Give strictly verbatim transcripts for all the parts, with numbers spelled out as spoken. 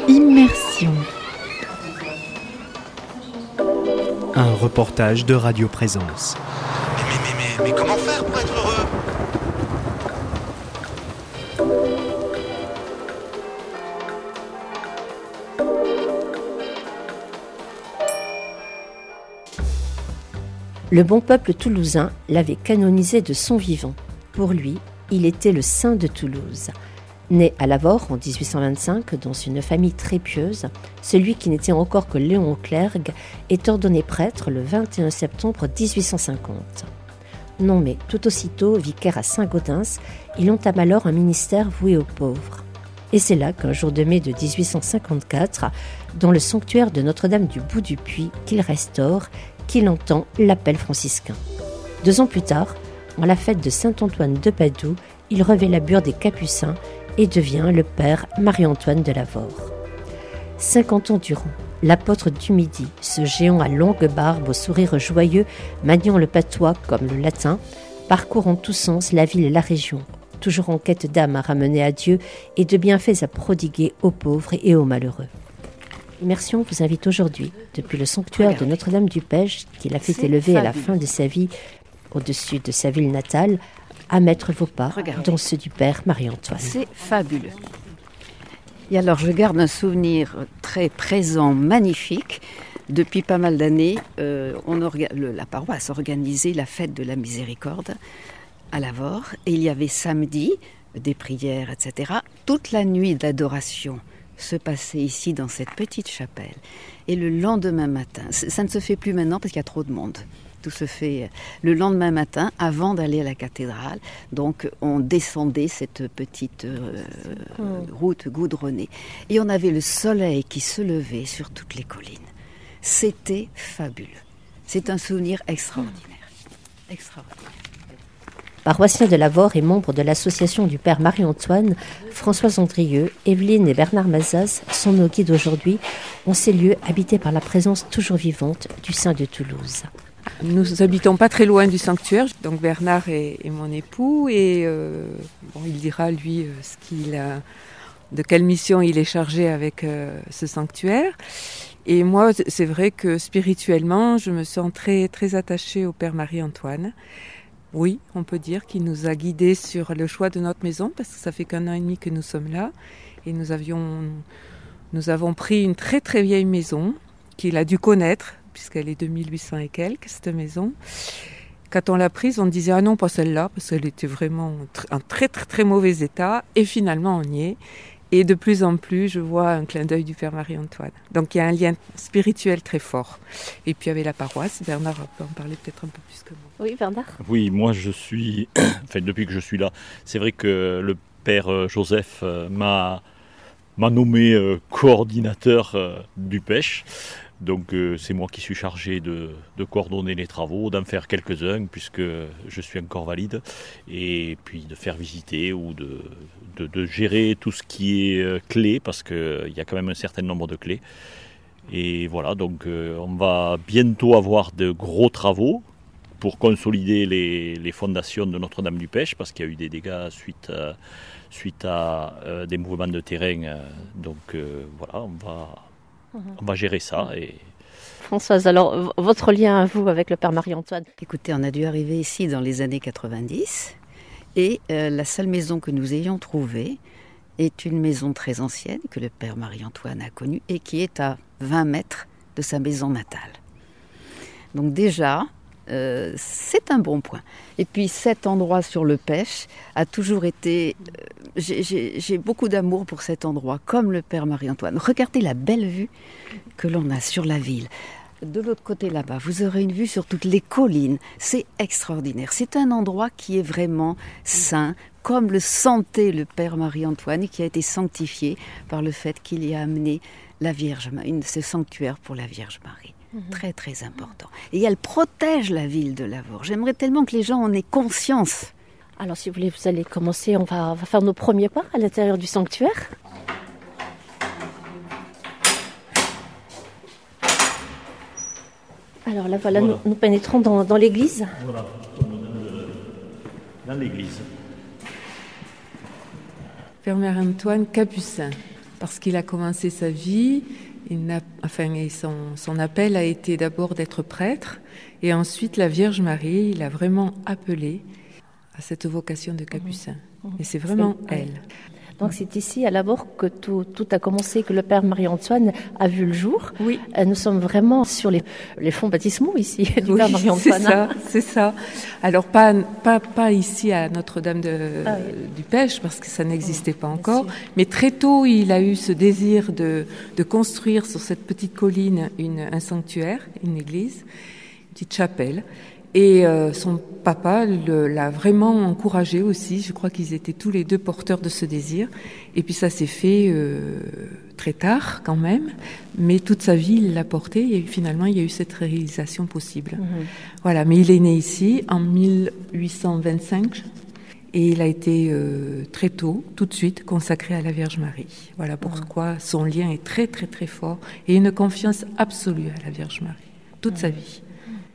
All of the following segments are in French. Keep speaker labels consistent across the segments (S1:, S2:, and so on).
S1: Immersion.
S2: Un reportage de Radio Présence.
S3: Mais, mais, mais, mais, mais comment faire pour être heureux ?
S4: Le bon peuple toulousain l'avait canonisé de son vivant. Pour lui, il était le saint de Toulouse. Né à Lavore en dix-huit cent vingt-cinq dans une famille très pieuse, celui qui n'était encore que Léon Clergue est ordonné prêtre le vingt et un septembre dix-huit cent cinquante. Nommé tout aussitôt vicaire à Saint-Gaudens, il entame alors un ministère voué aux pauvres. Et c'est là qu'un jour de mai de dix-huit cent cinquante-quatre, dans le sanctuaire de Notre-Dame du Bout du Puy qu'il restaure, qu'il entend l'appel franciscain. Deux ans plus tard, en la fête de Saint-Antoine de Padoue, il revêt la bure des Capucins et devient le père Marie-Antoine de Lavore. Cinquante ans durant, l'apôtre du Midi, ce géant à longue barbe au sourire joyeux, maniant le patois comme le latin, parcourt en tous sens la ville et la région, toujours en quête d'âmes à ramener à Dieu et de bienfaits à prodiguer aux pauvres et aux malheureux. Immersion vous invite aujourd'hui, depuis le sanctuaire de Notre-Dame du Pech, qu'il a fait
S5: C'est
S4: élever à la
S5: fabuleux.
S4: fin de sa vie au-dessus de sa ville natale, à mettre vos pas
S5: Regardez.
S4: dans ceux du Père Marie-Antoine.
S5: C'est fabuleux. Et alors, je garde un souvenir très présent, magnifique. Depuis pas mal d'années, euh, on orga- le- la paroisse organisait la fête de la Miséricorde à Lavore. Et il y avait samedi des prières, et cetera. Toute la nuit d'adoration se passait ici dans cette petite chapelle. Et le lendemain matin, c- ça ne se fait plus maintenant parce qu'il y a trop de monde. Tout se fait le lendemain matin avant d'aller à la cathédrale. Donc on descendait cette petite euh, route goudronnée et on avait le soleil qui se levait sur toutes les collines. C'était fabuleux. C'est un souvenir extraordinaire. Extraordinaire.
S4: Paroissien de Lavore et membre de l'association du Père Marie-Antoine, Françoise Andrieux, Evelyne et Bernard Mazas sont nos guides aujourd'hui en ces lieux habités par la présence toujours vivante du Saint de Toulouse.
S6: Nous habitons pas très loin du sanctuaire, donc Bernard est, est mon époux et euh, bon, il dira lui euh, ce qu'il a, de quelle mission il est chargé avec euh, ce sanctuaire. Et moi, c'est vrai que spirituellement, je me sens très très attachée au Père Marie-Antoine. Oui, on peut dire qu'il nous a guidés sur le choix de notre maison parce que ça fait qu'un an et demi que nous sommes là et nous avions, nous avons pris une très très vieille maison qu'il a dû connaître, puisqu'elle est de mille huit cents et quelques, cette maison. Quand on l'a prise, on disait « Ah non, pas celle-là », parce qu'elle était vraiment en très très très mauvais état. Et finalement, on y est. Et de plus en plus, je vois un clin d'œil du Père Marie-Antoine. Donc il y a un lien spirituel très fort. Et puis avec la paroisse, Bernard peut en parler peut-être un peu plus que moi.
S4: Oui, Bernard ?
S7: Oui, moi je suis, enfin depuis que je suis là, c'est vrai que le père Joseph euh, m'a, m'a nommé euh, coordinateur euh, du pêche. Donc euh, c'est moi qui suis chargé de, de coordonner les travaux, d'en faire quelques-uns puisque je suis encore valide, et puis de faire visiter ou de, de, de gérer tout ce qui est euh, clé, parce qu'il y a quand même un certain nombre de clés. Et voilà, donc euh, on va bientôt avoir de gros travaux pour consolider les, les fondations de Notre-Dame du Pech, parce qu'il y a eu des dégâts suite à, suite à euh, des mouvements de terrain. Euh, donc euh, voilà, on va... On va gérer ça. Et...
S4: Françoise, alors v- votre lien à vous avec le Père Marie-Antoine ?
S5: Écoutez, on a dû arriver ici dans les années quatre-vingt-dix et euh, la seule maison que nous ayons trouvée est une maison très ancienne que le Père Marie-Antoine a connue et qui est à vingt mètres de sa maison natale. Donc déjà, euh, c'est un bon point. Et puis cet endroit sur le Pech a toujours été... Euh, j'ai, j'ai, j'ai beaucoup d'amour pour cet endroit, comme le Père Marie-Antoine. Regardez la belle vue que l'on a sur la ville. De l'autre côté là-bas, vous aurez une vue sur toutes les collines. C'est extraordinaire. C'est un endroit qui est vraiment saint, comme le sentait le Père Marie-Antoine et qui a été sanctifié par le fait qu'il y a amené la Vierge, une, ce sanctuaire pour la Vierge Marie. Mmh. Très très important. Et elle protège la ville de Lavore. J'aimerais tellement que les gens en aient conscience.
S4: Alors si vous voulez, vous allez commencer, on va, on va faire nos premiers pas à l'intérieur du sanctuaire. Alors là, voilà, voilà. Nous, nous pénétrons dans, dans l'église.
S7: Voilà, dans l'église.
S6: Père Marie-Antoine Capucin. parce qu'il a commencé sa vie, il n'a, enfin, et son, son appel a été d'abord d'être prêtre, et ensuite la Vierge Marie, il a vraiment appelé à cette vocation de capucin. Mmh. Et c'est vraiment c'est, elle.
S4: Donc c'est ici à Lavore que tout, tout a commencé, que le Père Marie-Antoine a vu le jour.
S6: Oui.
S4: Nous sommes vraiment sur les, les fonds baptismaux ici du
S6: oui,
S4: Père Marie-Antoine.
S6: C'est ça, c'est ça. Alors pas, pas, pas ici à Notre-Dame de, ah, oui. du Pêche, parce que ça n'existait pas encore, mais très tôt il a eu ce désir de, de construire sur cette petite colline une, un sanctuaire, une église, une petite chapelle. Et euh, son papa le, l'a vraiment encouragé aussi. Je crois qu'ils étaient tous les deux porteurs de ce désir. Et puis ça s'est fait euh, très tard quand même. Mais toute sa vie, il l'a porté. Et finalement, il y a eu cette réalisation possible. Mmh. Voilà. Mais il est né ici en mille huit cent vingt-cinq. Et il a été euh, très tôt, tout de suite, consacré à la Vierge Marie. Voilà pourquoi mmh. son lien est très, très, très fort. Et une confiance absolue à la Vierge Marie. Toute mmh. sa vie.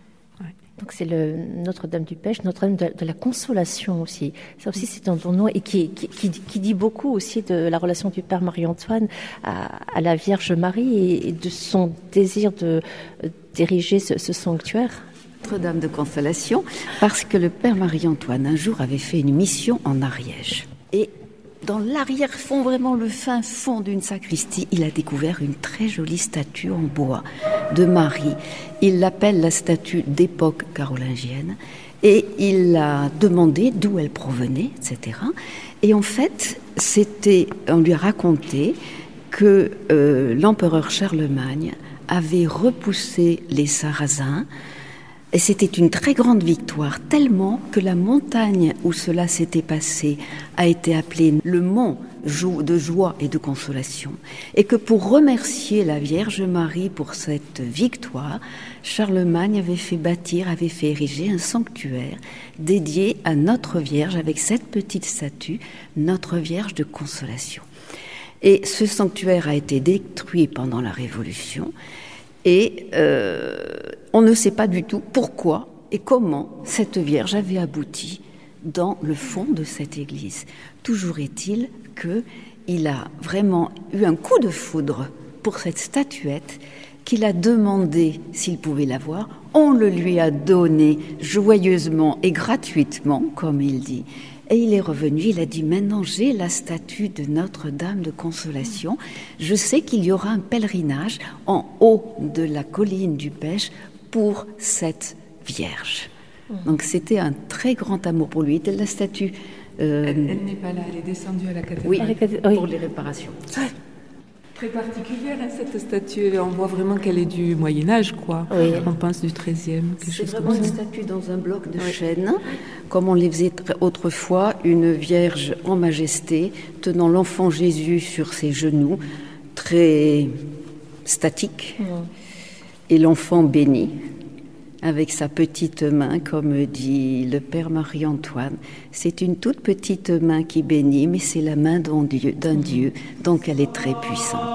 S4: Donc c'est le Notre-Dame du Pêche, Notre-Dame de, de la Consolation aussi. Ça aussi c'est un nom et qui, qui, qui, qui dit beaucoup aussi de la relation du Père Marie-Antoine à, à la Vierge Marie et, et de son désir de euh, diriger ce, ce sanctuaire.
S5: Notre-Dame de Consolation, parce que le Père Marie-Antoine un jour avait fait une mission en Ariège. Et dans l'arrière-fond, vraiment le fin fond d'une sacristie, il a découvert une très jolie statue en bois de Marie. Il l'appelle la statue d'époque carolingienne et il a demandé d'où elle provenait, et cetera. Et en fait, c'était, on lui a raconté que euh, l'empereur Charlemagne avait repoussé les Sarrasins. Et c'était une très grande victoire, tellement que la montagne où cela s'était passé a été appelée le mont de joie et de consolation. Et que pour remercier la Vierge Marie pour cette victoire, Charlemagne avait fait bâtir, avait fait ériger un sanctuaire dédié à notre Vierge avec cette petite statue, notre Vierge de consolation. Et ce sanctuaire a été détruit pendant la Révolution. Et euh, on ne sait pas du tout pourquoi et comment cette Vierge avait abouti dans le fond de cette église. Toujours est-il qu'il a vraiment eu un coup de foudre pour cette statuette, qu'il a demandé s'il pouvait l'avoir. On le lui a donné joyeusement et gratuitement, comme il dit. Et il est revenu, il a dit, maintenant j'ai la statue de Notre-Dame de Consolation. Je sais qu'il y aura un pèlerinage en haut de la colline du Pêche pour cette Vierge. Donc c'était un très grand amour pour lui. La statue...
S6: Euh... Elle, elle n'est pas là, elle est descendue à la cathédrale.
S5: Oui, oui. Pour les réparations.
S6: Très particulière, hein, cette statue. On voit vraiment qu'elle est du Moyen-Âge, quoi.
S4: Oui.
S6: On pense du treizième.
S5: C'est vraiment une statue dans un bloc de oui. chêne, comme on les faisait autrefois, une Vierge en majesté, tenant l'enfant Jésus sur ses genoux, très statique, oui. et l'enfant béni, avec sa petite main, comme dit le Père Marie-Antoine. C'est une toute petite main qui bénit, mais c'est la main d'un Dieu, d'un Dieu, donc elle est très puissante.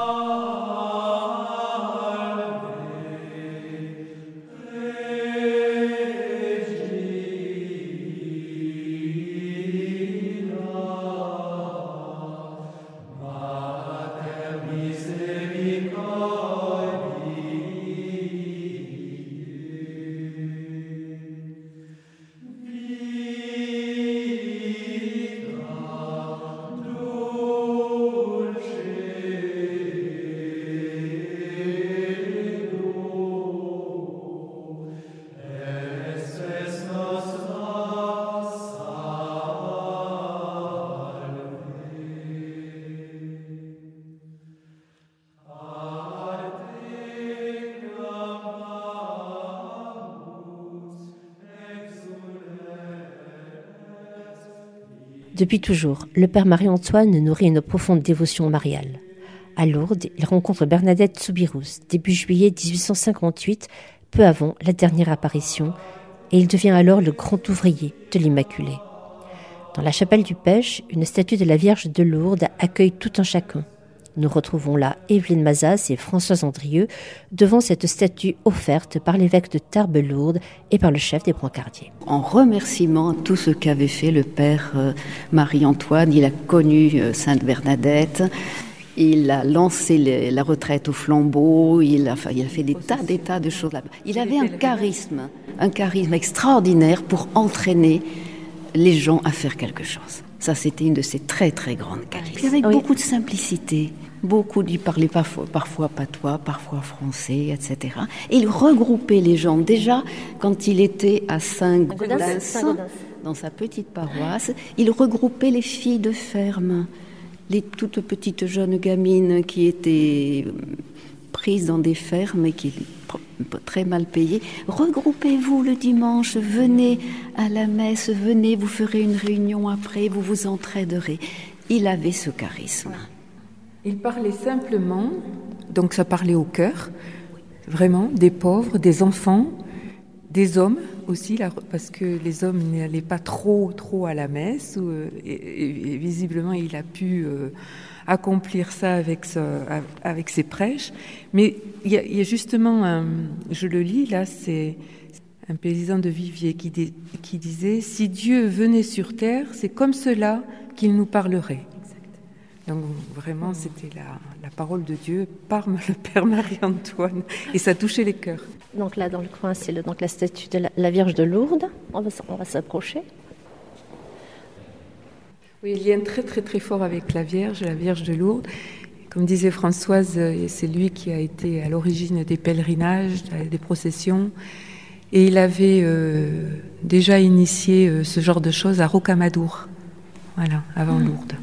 S4: Depuis toujours, le Père Marie-Antoine nourrit une profonde dévotion mariale. À Lourdes, il rencontre Bernadette Soubirous, début juillet dix-huit cent cinquante-huit, peu avant la dernière apparition, et il devient alors le grand ouvrier de l'Immaculée. Dans la chapelle du Pêche, une statue de la Vierge de Lourdes accueille tout un chacun. Nous retrouvons là Évelyne Mazas et Françoise Andrieux devant cette statue offerte par l'évêque de Tarbes-Lourdes et par le chef des brancardiers.
S5: En remerciement à tout ce qu'avait fait le Père euh, Marie-Antoine, il a connu euh, Sainte Bernadette. Il a lancé les, la retraite au flambeau, il a, enfin, il a fait des tas, des tas de choses là-bas. Il avait un charisme, un charisme extraordinaire pour entraîner les gens à faire quelque chose. Ça, c'était une de ses très, très grandes qualités. Puis avec oui. beaucoup de simplicité. Beaucoup d'y parlaient parfois, parfois patois, parfois français, et cetera. Et il regroupait les gens. Déjà, quand il était à Saint-Gaudens, dans sa petite paroisse, il regroupait les filles de ferme, les toutes petites jeunes gamines qui étaient prises dans des fermes et qui étaient très mal payées. Regroupez-vous le dimanche, venez à la messe, venez, vous ferez une réunion après, vous vous entraiderez. Il avait ce charisme.
S6: Il parlait simplement, donc ça parlait au cœur, vraiment, des pauvres, des enfants, des hommes aussi, parce que les hommes n'allaient pas trop, trop à la messe, et, et, et visiblement il a pu euh, accomplir ça avec, ce, avec ses prêches. Mais il y, y a justement, un, je le lis là, c'est un paysan de Viviers qui, di, qui disait « Si Dieu venait sur terre, c'est comme cela qu'il nous parlerait ». Donc vraiment, c'était la, la parole de Dieu par le Père Marie-Antoine, et ça touchait les cœurs.
S4: Donc là, dans le coin, c'est le, donc la statue de la, la Vierge de Lourdes. On va, on va s'approcher.
S6: Oui, il y a un très très très fort avec la Vierge, la Vierge de Lourdes. Comme disait Françoise, c'est lui qui a été à l'origine des pèlerinages, des processions, et il avait euh, déjà initié euh, ce genre de choses à Rocamadour, voilà, avant mmh. Lourdes.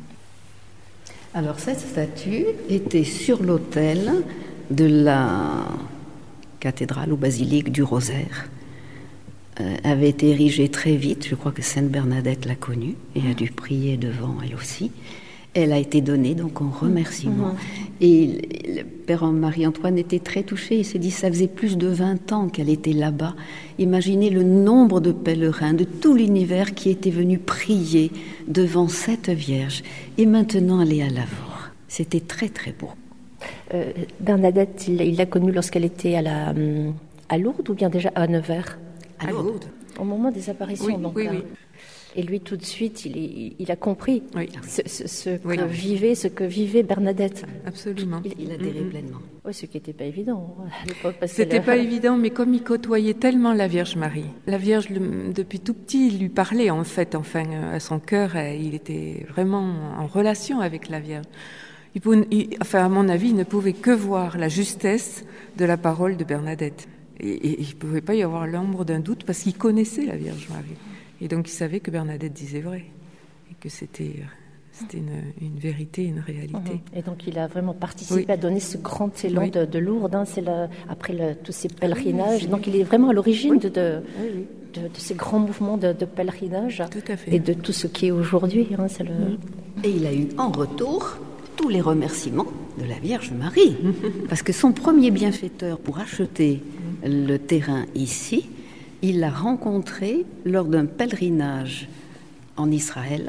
S5: Alors cette statue était sur l'autel de la cathédrale ou basilique du Rosaire. Euh, avait été érigée très vite, je crois que Sainte Bernadette l'a connue et a dû prier devant elle aussi. Elle a été donnée donc en remerciement. Mmh. Et le Père Marie-Antoine était très touché, il s'est dit ça faisait plus de vingt ans qu'elle était là-bas. Imaginez le nombre de pèlerins de tout l'univers qui étaient venus prier devant cette Vierge. Et maintenant elle est à Lavaur. C'était très très beau.
S4: Euh, Bernadette, il, il l'a connue lorsqu'elle était à, la, à Lourdes ou bien déjà à Nevers ?
S5: À Lourdes.
S4: Au moment des apparitions,
S6: oui,
S4: donc.
S6: Oui,
S4: là.
S6: oui.
S4: Et lui, tout de suite, il, est, il a compris
S6: oui.
S4: ce, ce, ce,
S6: oui.
S4: que vivait, ce que vivait Bernadette.
S6: Absolument.
S5: Il, il adhérait mm-hmm. pleinement.
S4: Oui, ce qui n'était pas évident à l'époque. Parce
S6: C'était
S4: que
S6: pas
S4: la...
S6: évident, mais comme il côtoyait tellement la Vierge Marie, la Vierge, le, depuis tout petit, il lui parlait en fait, enfin, à son cœur, il était vraiment en relation avec la Vierge. Il pouvait, il, enfin, à mon avis, il ne pouvait que voir la justesse de la parole de Bernadette. Et, et il ne pouvait pas y avoir l'ombre d'un doute parce qu'il connaissait la Vierge Marie. Et donc il savait que Bernadette disait vrai et que c'était, c'était une, une vérité, une réalité.
S4: Et donc il a vraiment participé
S6: oui.
S4: à donner ce grand élan
S6: oui.
S4: de, de Lourdes. Hein, c'est le, après le, tous ces pèlerinages. Oui, donc il est vraiment à l'origine oui. de, de, oui, oui. De, de ces grands mouvements de, de pèlerinage
S6: tout à fait.
S4: Et de tout ce qui est aujourd'hui. Hein, c'est le...
S5: Et il a eu en retour tous les remerciements de la Vierge Marie. Parce que son premier bienfaiteur pour acheter le terrain ici, il l'a rencontré lors d'un pèlerinage en Israël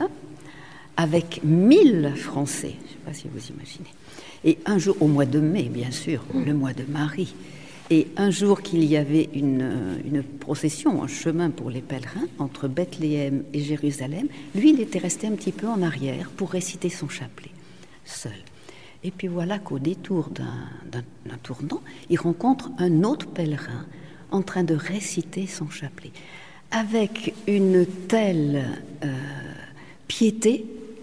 S5: avec mille Français. Je ne sais pas si vous imaginez. Et un jour, au mois de mai, bien sûr, le mois de Marie, et un jour qu'il y avait une, une procession, un chemin pour les pèlerins entre Bethléem et Jérusalem, lui, il était resté un petit peu en arrière pour réciter son chapelet, seul. Et puis voilà qu'au détour d'un, d'un, d'un tournant, il rencontre un autre pèlerin en train de réciter son chapelet, avec une telle euh, piété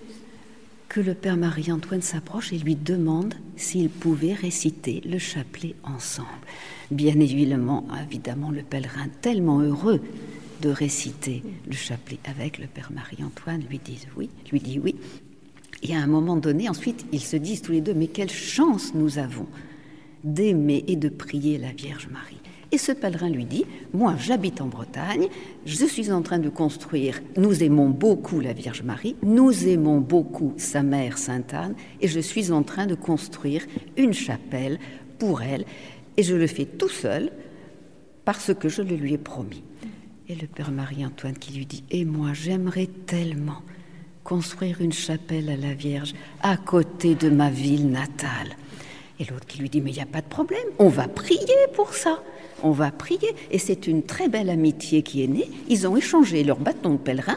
S5: que le Père Marie-Antoine s'approche et lui demande s'il pouvait réciter le chapelet ensemble. Bien évidemment, évidemment, le pèlerin, tellement heureux de réciter le chapelet avec le Père Marie-Antoine, lui dit oui, lui dit oui. Et à un moment donné, ensuite, ils se disent tous les deux, mais quelle chance nous avons d'aimer et de prier la Vierge Marie. Et ce pèlerin lui dit, moi j'habite en Bretagne, je suis en train de construire, nous aimons beaucoup la Vierge Marie, nous aimons beaucoup sa mère Sainte-Anne, et je suis en train de construire une chapelle pour elle, et je le fais tout seul parce que je le lui ai promis. Et le Père Marie-Antoine qui lui dit, et moi j'aimerais tellement construire une chapelle à la Vierge à côté de ma ville natale. Et l'autre qui lui dit, mais il n'y a pas de problème, on va prier pour ça. On va prier. Et c'est une très belle amitié qui est née. Ils ont échangé leur bâton de pèlerin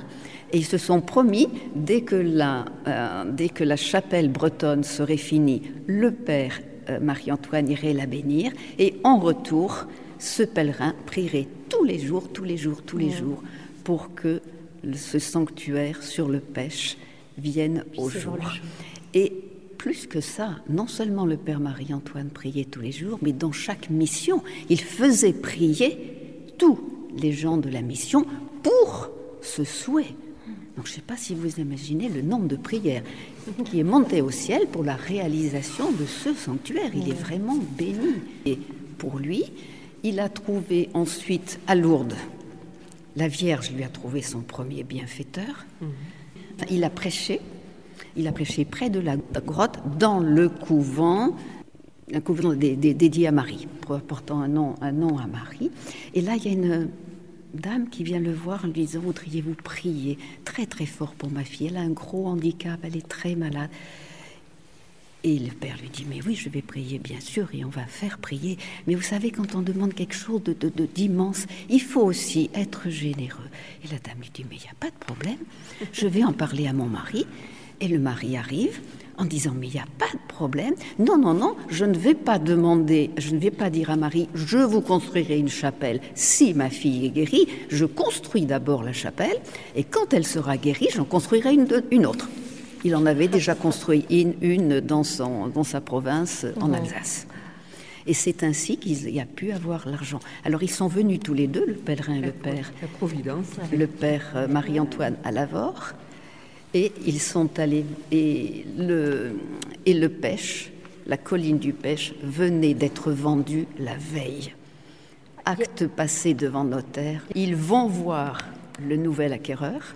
S5: Et ils se sont promis, dès que la, euh, dès que la chapelle bretonne serait finie, le père euh, Marie-Antoine irait la bénir, et en retour, ce pèlerin prierait tous les jours, tous les jours, tous les jours, pour que ce sanctuaire sur le Pêche vienne au jour. Et plus que ça, non seulement le père Marie-Antoine priait tous les jours, mais dans chaque mission, il faisait prier tous les gens de la mission pour ce souhait. Donc je ne sais pas si vous imaginez le nombre de prières qui est monté au ciel pour la réalisation de ce sanctuaire. Il est vraiment béni. Et pour lui, il a trouvé ensuite à Lourdes, la Vierge lui a trouvé son premier bienfaiteur. Il a prêché, il a prêché près de la grotte, dans le couvent, un couvent dédié à Marie, portant un nom, un nom à Marie. Et là, il y a une dame qui vient le voir en lui disant « Voudriez-vous prier très très fort pour ma fille? Elle a un gros handicap, elle est très malade. » Et le père lui dit « Mais oui, je vais prier, bien sûr, et on va faire prier. Mais vous savez, quand on demande quelque chose de, de, de, d'immense, il faut aussi être généreux. » Et la dame lui dit « Mais il n'y a pas de problème, je vais en parler à mon mari. » Et le mari arrive en disant « Mais il n'y a pas de problème. Non, non, non, je ne vais pas demander, je ne vais pas dire à Marie « Je vous construirai une chapelle si ma fille est guérie. Je construis d'abord la chapelle, et quand elle sera guérie, j'en construirai une, une autre. » Il en avait déjà construit une, une dans, son, dans sa province en Alsace. Et c'est ainsi qu'il a pu avoir l'argent. Alors ils sont venus tous les deux, le pèlerin et le père,
S6: la Providence,
S5: le père Marie-Antoine à Lavore, et ils sont allés, et le, et le Pêche, la colline du Pêche, venait d'être vendue la veille. Acte passé devant notaire, ils vont voir le nouvel acquéreur,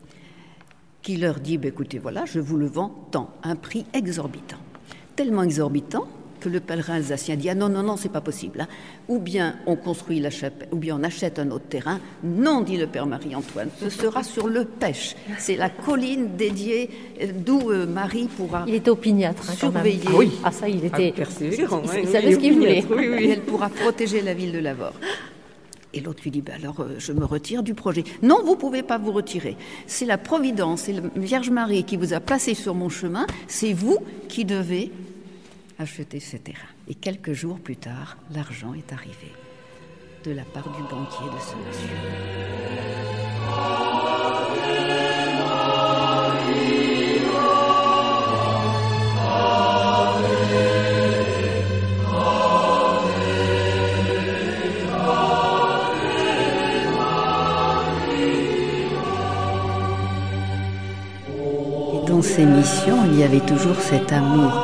S5: qui leur dit bah, « Écoutez, voilà, je vous le vends tant, un prix exorbitant. » Tellement exorbitant que le pèlerin alsacien dit « Ah non, non, non, c'est pas possible. Hein. Ou bien on construit la chapelle, ou bien on achète un autre terrain. » « Non, dit le père Marie-Antoine, ce sera sur le Pêche. C'est la colline dédiée d'où euh, Marie pourra
S4: Il était opiniâtre, hein, quand même.
S5: surveiller.
S4: Ah oui. Ah ça, il était...
S6: Ah, persévérant,
S4: il,
S6: hein,
S4: il
S6: oui,
S4: savait ce qu'il voulait.
S6: oui, oui.
S5: Et elle pourra protéger la ville de Lavore. Et l'autre lui dit, bah alors euh, je me retire du projet. Non, vous ne pouvez pas vous retirer. C'est la Providence, c'est la Vierge Marie qui vous a placé sur mon chemin. C'est vous qui devez acheter ce terrain. Et quelques jours plus tard, l'argent est arrivé de la part du banquier de ce monsieur. Dans ces missions, il y avait toujours cet amour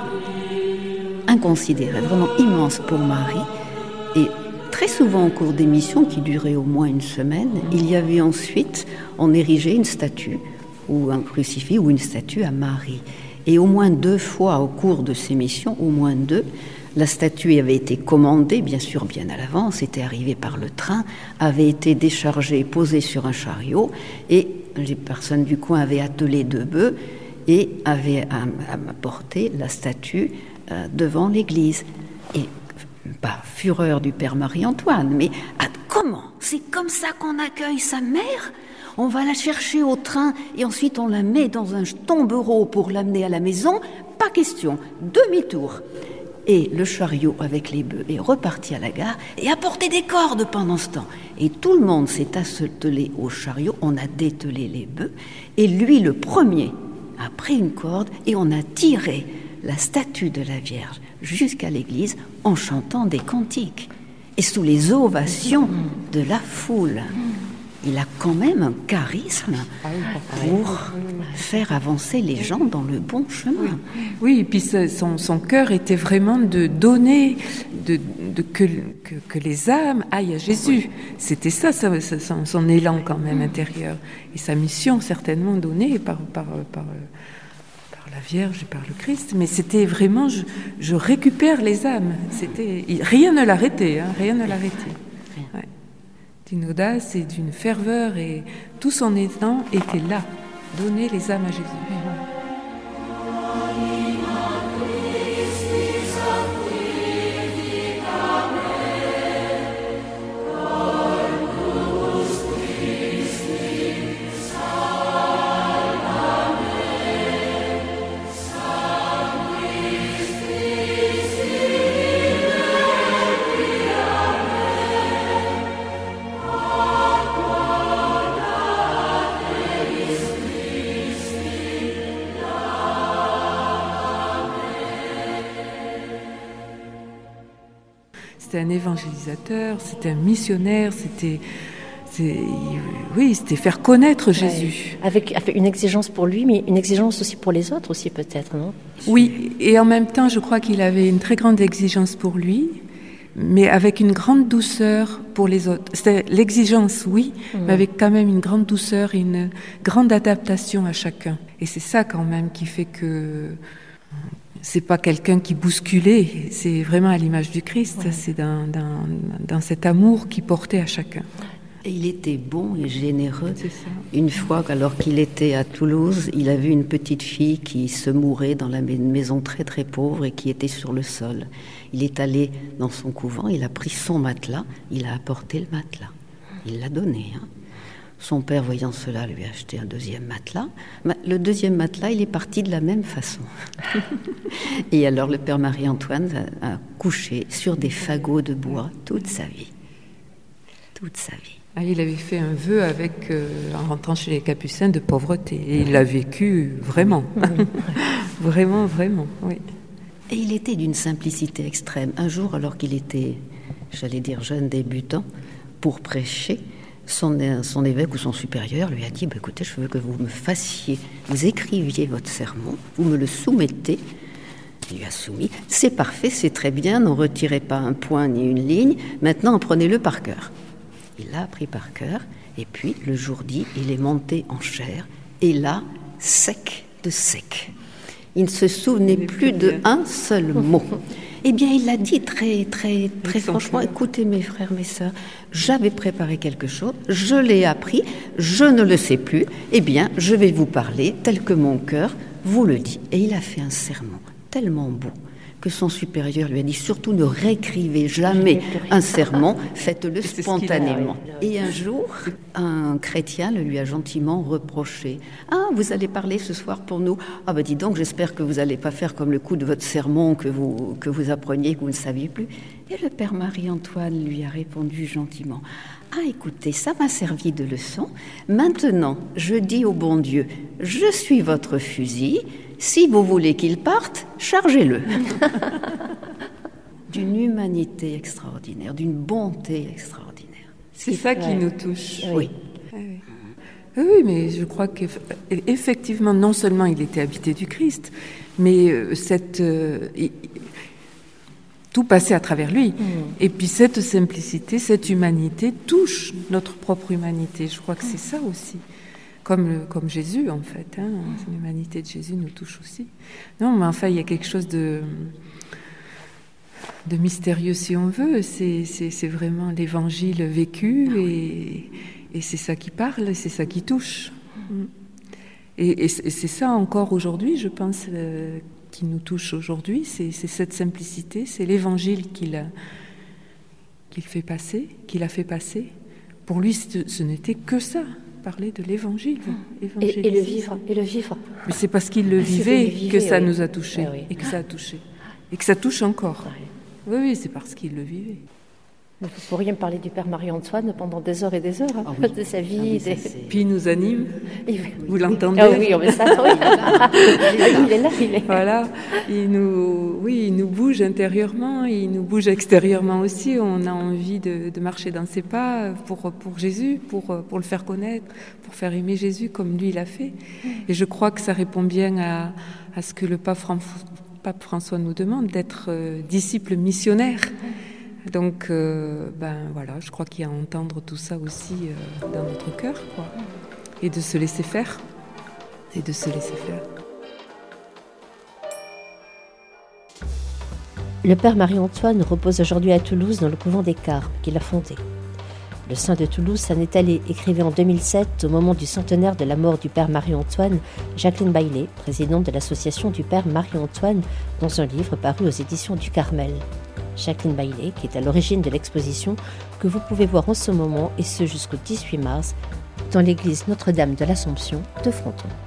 S5: inconsidéré, vraiment immense pour Marie. Et très souvent, au cours des missions qui duraient au moins une semaine, il y avait ensuite, on érigeait une statue ou un crucifix ou une statue à Marie. Et au moins deux fois au cours de ces missions, au moins deux, la statue avait été commandée, bien sûr bien à l'avance, était arrivée par le train, avait été déchargée, posée sur un chariot, et les personnes du coin avaient attelé deux bœufs et avaient apporté la statue euh, devant l'église. Et pas fureur du père Marie-Antoine, mais ah, comment? C'est comme ça qu'on accueille sa mère? On va la chercher au train et ensuite on la met dans un tombereau pour l'amener à la maison? Pas question, demi-tour. Et le chariot avec les bœufs est reparti à la gare et a porté des cordes pendant ce temps. Et tout le monde s'est attelé au chariot, on a dételé les bœufs, et lui, le premier, a pris une corde et on a tiré la statue de la Vierge jusqu'à l'église en chantant des cantiques. Et sous les ovations de la foule. Il a quand même un charisme pour faire avancer les gens dans le bon chemin.
S6: Oui, et puis son, son cœur était vraiment de donner, de, de que, que, que les âmes aillent à Jésus. C'était ça, ça, ça son, son élan quand même intérieur. Et sa mission certainement donnée par, par, par, par la Vierge et par le Christ. Mais c'était vraiment, je, je récupère les âmes. C'était, rien ne l'arrêtait, hein, rien ne l'arrêtait. Ouais. D'une audace et d'une ferveur, et tout son élan était là, donner les âmes à Jésus. c'était un évangélisateur, c'était un missionnaire, c'était, c'est, oui, c'était faire connaître Jésus.
S4: Ouais. Avec, avec une exigence pour lui, mais une exigence aussi pour les autres aussi peut-être, non ?
S6: Oui, et en même temps, je crois qu'il avait une très grande exigence pour lui, mais avec une grande douceur pour les autres. C'était l'exigence, oui, mmh. mais avec quand même une grande douceur et une grande adaptation à chacun. Et c'est ça quand même qui fait que c'est pas quelqu'un qui bousculait, c'est vraiment à l'image du Christ, ouais. c'est dans, dans, dans cet amour qu'il portait à chacun.
S5: Et il était bon et généreux. C'est ça. Une fois, alors qu'il était à Toulouse, il a vu une petite fille qui se mourait dans la maison très très pauvre et qui était sur le sol. Il est allé dans son couvent, il a pris son matelas, il a apporté le matelas. Il l'a donné. Hein. Son père, voyant cela, lui a acheté un deuxième matelas. Le deuxième matelas, il est parti de la même façon. Et alors le père Marie-Antoine a, a couché sur des fagots de bois toute sa vie. Toute sa vie.
S6: Ah, il avait fait un vœu avec, euh, en rentrant chez les Capucins, de pauvreté. Et il l'a vécu vraiment. Oui. vraiment, vraiment, oui.
S5: Et il était d'une simplicité extrême. Un jour, alors qu'il était, j'allais dire, jeune débutant, pour prêcher, son, son évêque ou son supérieur lui a dit bah, « Écoutez, je veux que vous me fassiez, vous écriviez votre sermon, vous me le soumettez. » Il lui a soumis. « C'est parfait, c'est très bien, n'en retirez pas un point ni une ligne, maintenant prenez-le par cœur. » Il l'a appris par cœur, et puis, le jour dit, il est monté en chair, et là, sec de sec. Il ne se souvenait plus d'un seul mot. Eh bien, il l'a dit très, très, très franchement, écoutez mes frères, mes sœurs, j'avais préparé quelque chose, je l'ai appris, je ne le sais plus, eh bien, je vais vous parler tel que mon cœur vous le dit. Et il a fait un sermon tellement beau, que son supérieur lui a dit, surtout ne réécrivez jamais un sermon, faites-le spontanément. Et un jour, un chrétien le lui a gentiment reproché. « Ah, vous allez parler ce soir pour nous ? Ah ben dis donc, j'espère que vous n'allez pas faire comme le coup de votre sermon que vous, que vous appreniez, que vous ne saviez plus. » Et le père Marie-Antoine lui a répondu gentiment, « Ah, écoutez, ça m'a servi de leçon. Maintenant, je dis au bon Dieu, je suis votre fusil. Si vous voulez qu'il parte, chargez-le. » D'une humanité extraordinaire, d'une bonté extraordinaire.
S6: C'est ça ouais. qui nous touche.
S5: Oui.
S6: Oui. Oui, mais je crois qu'effectivement, non seulement il était habité du Christ, mais cette, euh, tout passait à travers lui. Mmh. Et puis cette simplicité, cette humanité touche notre propre humanité. Je crois que c'est ça aussi. Comme, le, comme Jésus, en fait. Hein. L'humanité de Jésus nous touche aussi. Non, mais enfin, il y a quelque chose de, de mystérieux, si on veut. C'est, c'est, c'est vraiment l'évangile vécu, et, et c'est ça qui parle, et c'est ça qui touche. Et, et, et c'est ça encore aujourd'hui, je pense, euh, qui nous touche aujourd'hui. C'est, c'est cette simplicité, c'est l'évangile qu'il, a, qu'il fait passer, qu'il a fait passer. Pour lui, ce, ce n'était que ça. Parler de l'évangile.
S4: Et, et le vivre, et le vivre.
S6: Mais c'est parce qu'il le vivait que ça oui. nous a touchés, ah, oui. et que ça a touché, et que ça touche encore. Ah, oui. oui, oui, c'est parce qu'il le vivait.
S4: Vous pourriez me parler du père Marie-Antoine pendant des heures et des heures, ah, oui. de sa vie. Ah, oui,
S6: des...
S4: c'est...
S6: Puis il nous anime. Oui. Vous l'entendez?
S4: Ah oui, on met ça. Oui. il est là, il est.
S6: Voilà, il nous, oui, il nous bouge intérieurement, il nous bouge extérieurement aussi. On a envie de, de marcher dans ses pas pour pour Jésus, pour pour le faire connaître, pour faire aimer Jésus comme lui l'a fait. Et je crois que ça répond bien à à ce que le pape, Fran... pape François nous demande, d'être euh, disciple missionnaire. Donc, euh, ben voilà, je crois qu'il y a à entendre tout ça aussi euh, dans notre cœur, quoi. Et de se laisser faire. Et de se laisser faire.
S4: Le père Marie-Antoine repose aujourd'hui à Toulouse dans le couvent des Carmes qu'il a fondé. Le saint de Toulouse s'en est allé, écrivait en deux mille sept, au moment du centenaire de la mort du père Marie-Antoine, Jacqueline Baillet, présidente de l'association du père Marie-Antoine, dans un livre paru aux éditions du Carmel. Jacqueline Baillet, qui est à l'origine de l'exposition que vous pouvez voir en ce moment, et ce jusqu'au dix-huit mars, dans l'église Notre-Dame de l'Assomption de Fronton.